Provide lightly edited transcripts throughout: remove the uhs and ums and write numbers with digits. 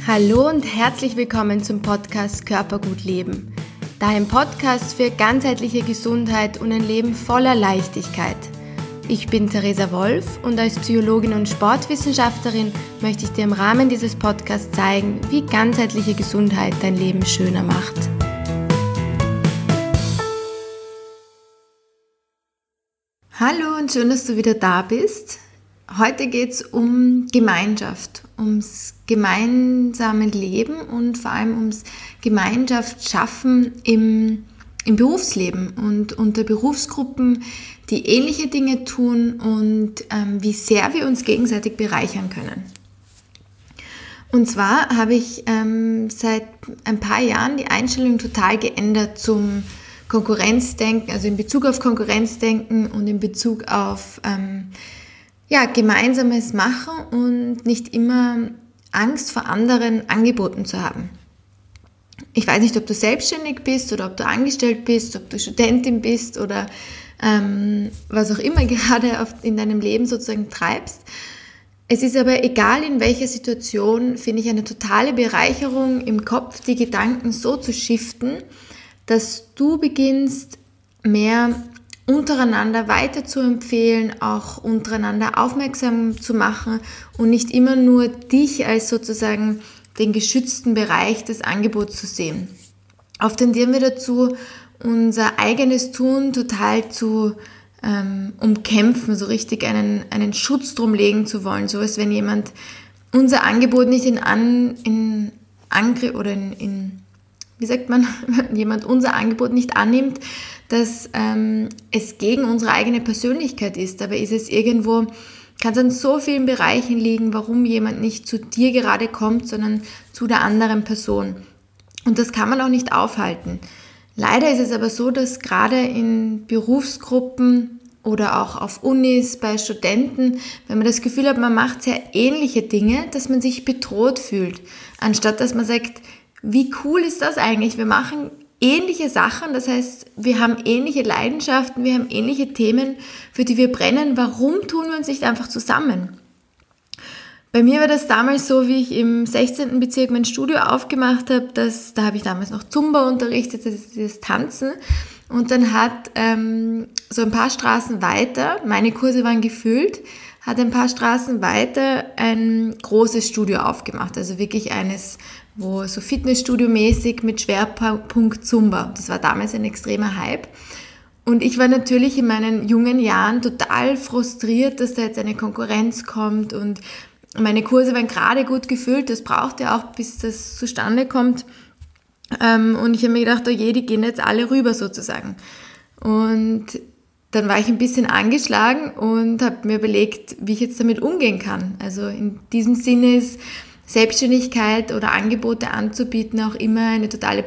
Hallo und herzlich willkommen zum Podcast Körpergut leben. Dein Podcast für ganzheitliche Gesundheit und ein Leben voller Leichtigkeit. Ich bin Theresa Wolf und als Psychologin und Sportwissenschaftlerin möchte ich dir im Rahmen dieses Podcasts zeigen, wie ganzheitliche Gesundheit dein Leben schöner macht. Hallo und schön, dass du wieder da bist. Heute geht es um Gemeinschaft, ums gemeinsame Leben und vor allem ums Gemeinschaft-Schaffen im Berufsleben und unter Berufsgruppen, die ähnliche Dinge tun und wie sehr wir uns gegenseitig bereichern können. Und zwar habe ich seit ein paar Jahren die Einstellung total geändert zum Konkurrenzdenken, also in Bezug auf Konkurrenzdenken und in Bezug auf gemeinsames Machen und nicht immer Angst vor anderen Angeboten zu haben. Ich weiß nicht, ob du selbstständig bist oder ob du angestellt bist, ob du Studentin bist oder was auch immer gerade in deinem Leben sozusagen treibst. Es ist aber egal, in welcher Situation, finde ich eine totale Bereicherung im Kopf, die Gedanken so zu shiften, dass du beginnst, mehr untereinander weiter zu empfehlen, auch untereinander aufmerksam zu machen und nicht immer nur dich als sozusagen den geschützten Bereich des Angebots zu sehen. Oft tendieren wir dazu, unser eigenes Tun total zu umkämpfen, so richtig einen Schutz drum legen zu wollen, so als wenn jemand unser Angebot nicht in Angriff oder jemand unser Angebot nicht annimmt, dass es gegen unsere eigene Persönlichkeit ist. Dabei ist es irgendwo, kann es an so vielen Bereichen liegen, warum jemand nicht zu dir gerade kommt, sondern zu der anderen Person. Und das kann man auch nicht aufhalten. Leider ist es aber so, dass gerade in Berufsgruppen oder auch auf Unis, bei Studenten, wenn man das Gefühl hat, man macht sehr ähnliche Dinge, dass man sich bedroht fühlt. Anstatt dass man sagt, wie cool ist das eigentlich? Wir machen ähnliche Sachen, das heißt, wir haben ähnliche Leidenschaften, wir haben ähnliche Themen, für die wir brennen. Warum tun wir uns nicht einfach zusammen? Bei mir war das damals so, wie ich im 16. Bezirk mein Studio aufgemacht habe, da habe ich damals noch Zumba unterrichtet, das ist dieses Tanzen. Und dann hat so ein paar Straßen weiter, meine Kurse waren gefüllt, hat ein paar Straßen weiter ein großes Studio aufgemacht, also wirklich eines, wo so Fitnessstudio-mäßig mit Schwerpunkt Zumba. Das war damals ein extremer Hype. Und ich war natürlich in meinen jungen Jahren total frustriert, dass da jetzt eine Konkurrenz kommt und meine Kurse waren gerade gut gefüllt. Das braucht ja auch, bis das zustande kommt. Und ich habe mir gedacht, oh je, die gehen jetzt alle rüber sozusagen. Und dann war ich ein bisschen angeschlagen und habe mir überlegt, wie ich jetzt damit umgehen kann. Also in diesem Sinne ist Selbstständigkeit oder Angebote anzubieten auch immer eine totale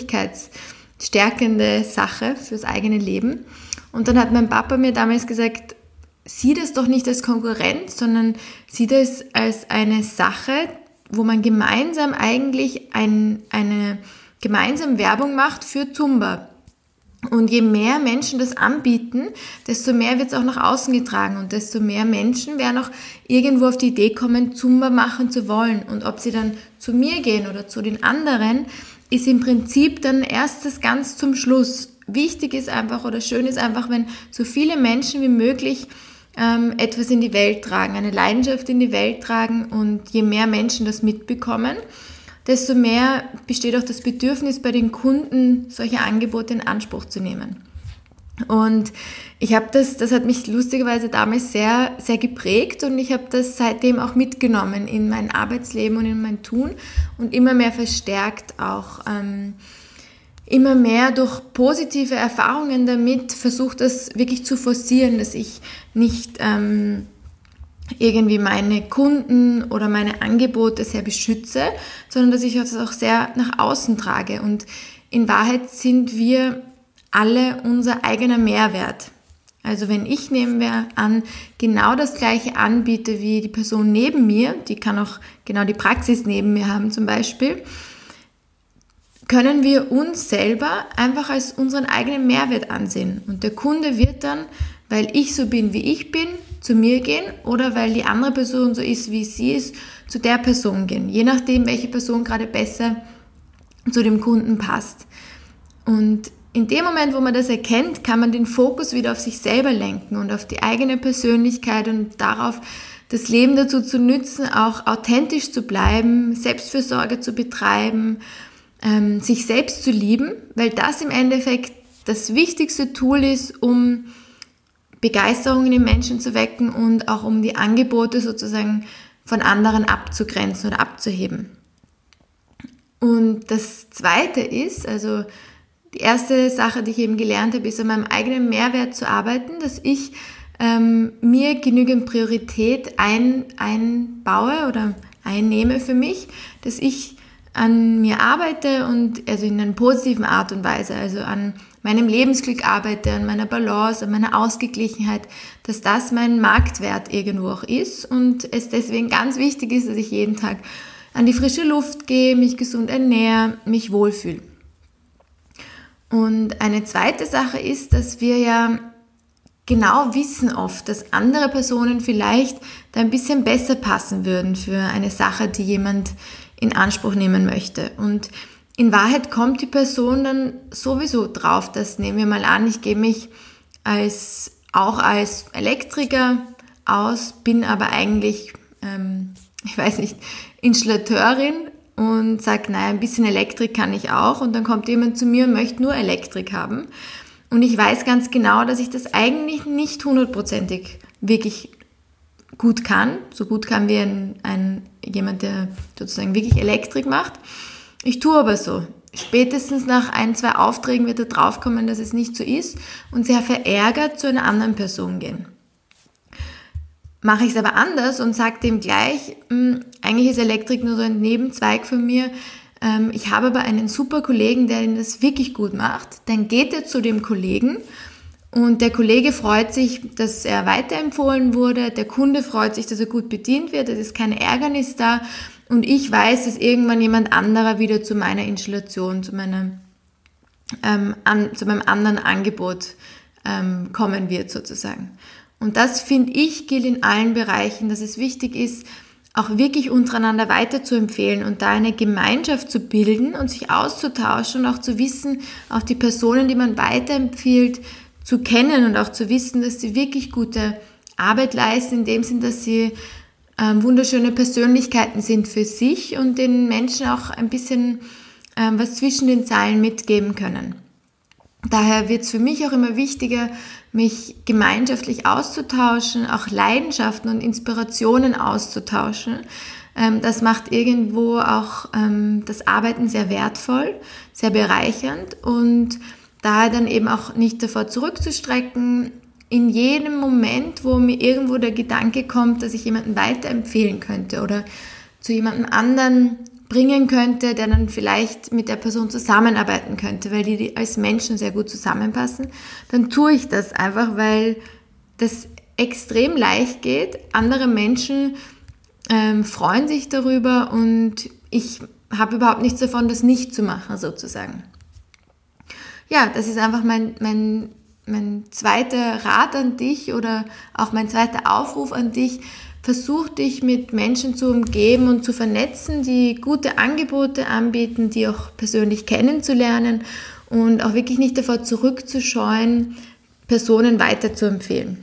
persönlichkeitsstärkende Sache fürs eigene Leben. Und dann hat mein Papa mir damals gesagt, sieh das doch nicht als Konkurrenz, sondern sieh das als eine Sache, wo man gemeinsam eigentlich eine gemeinsame Werbung macht für Zumba. Und je mehr Menschen das anbieten, desto mehr wird es auch nach außen getragen und desto mehr Menschen werden auch irgendwo auf die Idee kommen, Zumba machen zu wollen. Und ob sie dann zu mir gehen oder zu den anderen, ist im Prinzip dann erst das ganz zum Schluss. Wichtig ist einfach oder schön ist einfach, wenn so viele Menschen wie möglich etwas in die Welt tragen, eine Leidenschaft in die Welt tragen und je mehr Menschen das mitbekommen, desto mehr besteht auch das Bedürfnis bei den Kunden, solche Angebote in Anspruch zu nehmen. Und ich habe das hat mich lustigerweise damals sehr, sehr geprägt und ich habe das seitdem auch mitgenommen in mein Arbeitsleben und in mein Tun und immer mehr verstärkt auch immer mehr durch positive Erfahrungen damit versucht, das wirklich zu forcieren, dass ich nicht irgendwie meine Kunden oder meine Angebote sehr beschütze, sondern dass ich das auch sehr nach außen trage. Und in Wahrheit sind wir alle unser eigener Mehrwert. Also wenn ich, nehmen wir an, genau das Gleiche anbiete wie die Person neben mir, die kann auch genau die Praxis neben mir haben zum Beispiel, können wir uns selber einfach als unseren eigenen Mehrwert ansehen. Und der Kunde wird dann, weil ich so bin, wie ich bin, zu mir gehen oder weil die andere Person so ist, wie sie ist, zu der Person gehen. Je nachdem, welche Person gerade besser zu dem Kunden passt. Und in dem Moment, wo man das erkennt, kann man den Fokus wieder auf sich selber lenken und auf die eigene Persönlichkeit und darauf, das Leben dazu zu nützen, auch authentisch zu bleiben, Selbstfürsorge zu betreiben, sich selbst zu lieben, weil das im Endeffekt das wichtigste Tool ist, um Begeisterung in den Menschen zu wecken und auch um die Angebote sozusagen von anderen abzugrenzen oder abzuheben. Und das Zweite ist, also die erste Sache, die ich eben gelernt habe, ist an meinem eigenen Mehrwert zu arbeiten, dass ich mir genügend Priorität einbaue oder einnehme für mich, dass ich an mir arbeite und also in einer positiven Art und Weise, also an meinem Lebensglück arbeite, an meiner Balance, an meiner Ausgeglichenheit, dass das mein Marktwert irgendwo auch ist und es deswegen ganz wichtig ist, dass ich jeden Tag an die frische Luft gehe, mich gesund ernähre, mich wohlfühle. Und eine zweite Sache ist, dass wir ja genau wissen oft, dass andere Personen vielleicht da ein bisschen besser passen würden für eine Sache, die jemand in Anspruch nehmen möchte. Und in Wahrheit kommt die Person dann sowieso drauf, dass, nehmen wir mal an, ich gebe mich auch als Elektriker aus, bin aber eigentlich, Installateurin und sage, naja, ein bisschen Elektrik kann ich auch. Und dann kommt jemand zu mir und möchte nur Elektrik haben. Und ich weiß ganz genau, dass ich das eigentlich nicht 100%ig wirklich gut kann, so gut kann wie jemand, der sozusagen wirklich Elektrik macht. Ich tue aber so. Spätestens nach 1-2 Aufträgen wird er draufkommen, dass es nicht so ist und sehr verärgert zu einer anderen Person gehen. Mache ich es aber anders und sage dem gleich, eigentlich ist Elektrik nur so ein Nebenzweig von mir, ich habe aber einen super Kollegen, der das wirklich gut macht, dann geht er zu dem Kollegen und der Kollege freut sich, dass er weiterempfohlen wurde, der Kunde freut sich, dass er gut bedient wird, es ist kein Ärgernis da und ich weiß, dass irgendwann jemand anderer wieder zu meiner Installation, zu meinem anderen Angebot kommen wird sozusagen. Und das, finde ich, gilt in allen Bereichen, dass es wichtig ist, auch wirklich untereinander weiterzuempfehlen und da eine Gemeinschaft zu bilden und sich auszutauschen und auch zu wissen, auch die Personen, die man weiterempfiehlt, zu kennen und auch zu wissen, dass sie wirklich gute Arbeit leisten, in dem Sinn, dass sie wunderschöne Persönlichkeiten sind für sich und den Menschen auch ein bisschen was zwischen den Zeilen mitgeben können. Daher wird es für mich auch immer wichtiger, mich gemeinschaftlich auszutauschen, auch Leidenschaften und Inspirationen auszutauschen. Das macht irgendwo auch das Arbeiten sehr wertvoll, sehr bereichernd und daher dann eben auch nicht davor zurückzustrecken, in jedem Moment, wo mir irgendwo der Gedanke kommt, dass ich jemanden weiterempfehlen könnte oder zu jemandem anderen bringen könnte, der dann vielleicht mit der Person zusammenarbeiten könnte, weil die als Menschen sehr gut zusammenpassen, dann tue ich das einfach, weil das extrem leicht geht. Andere Menschen freuen sich darüber und ich habe überhaupt nichts davon, das nicht zu machen sozusagen. Ja, das ist einfach mein zweiter Rat an dich oder auch mein zweiter Aufruf an dich. Versuch dich mit Menschen zu umgeben und zu vernetzen, die gute Angebote anbieten, die auch persönlich kennenzulernen und auch wirklich nicht davor zurückzuscheuen, Personen weiterzuempfehlen.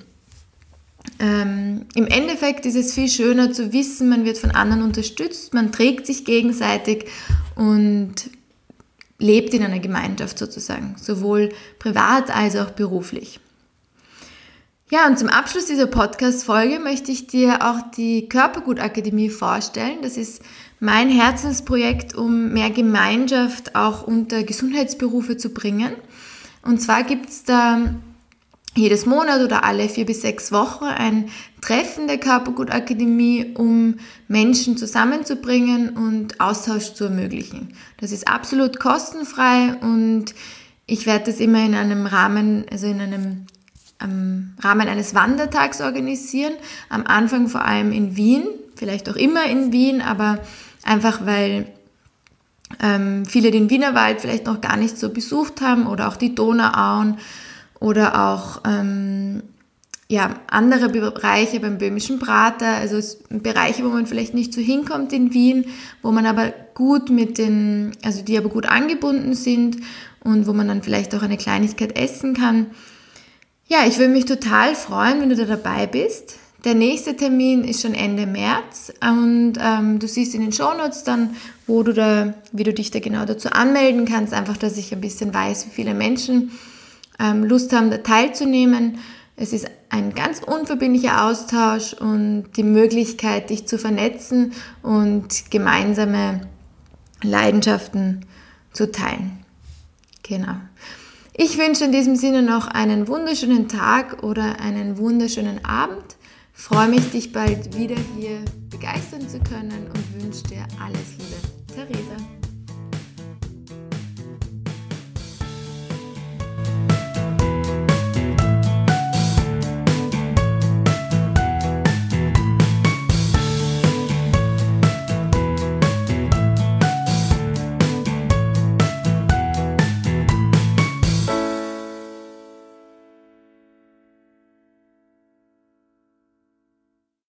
Im Endeffekt ist es viel schöner zu wissen, man wird von anderen unterstützt, man trägt sich gegenseitig und lebt in einer Gemeinschaft sozusagen, sowohl privat als auch beruflich. Ja, und zum Abschluss dieser Podcast-Folge möchte ich dir auch die Körpergut-Akademie vorstellen. Das ist mein Herzensprojekt, um mehr Gemeinschaft auch unter Gesundheitsberufe zu bringen. Und zwar gibt es da jedes Monat oder alle 4 bis 6 Wochen ein Treffen der Körpergut-Akademie, um Menschen zusammenzubringen und Austausch zu ermöglichen. Das ist absolut kostenfrei und ich werde das immer in einem Rahmen, am Rahmen eines Wandertags organisieren. Am Anfang vor allem in Wien, vielleicht auch immer in Wien, aber einfach weil viele den Wienerwald vielleicht noch gar nicht so besucht haben oder auch die Donauauen oder auch andere Bereiche beim Böhmischen Prater, also Bereiche, wo man vielleicht nicht so hinkommt in Wien, wo man aber gut die aber gut angebunden sind und wo man dann vielleicht auch eine Kleinigkeit essen kann. Ja, ich würde mich total freuen, wenn du da dabei bist. Der nächste Termin ist schon Ende März und du siehst in den Shownotes dann, wie du dich da genau dazu anmelden kannst, einfach, dass ich ein bisschen weiß, wie viele Menschen Lust haben, da teilzunehmen. Es ist ein ganz unverbindlicher Austausch und die Möglichkeit, dich zu vernetzen und gemeinsame Leidenschaften zu teilen. Genau. Ich wünsche in diesem Sinne noch einen wunderschönen Tag oder einen wunderschönen Abend. Freue mich, dich bald wieder hier begeistern zu können und wünsche dir alles Liebe. Theresa.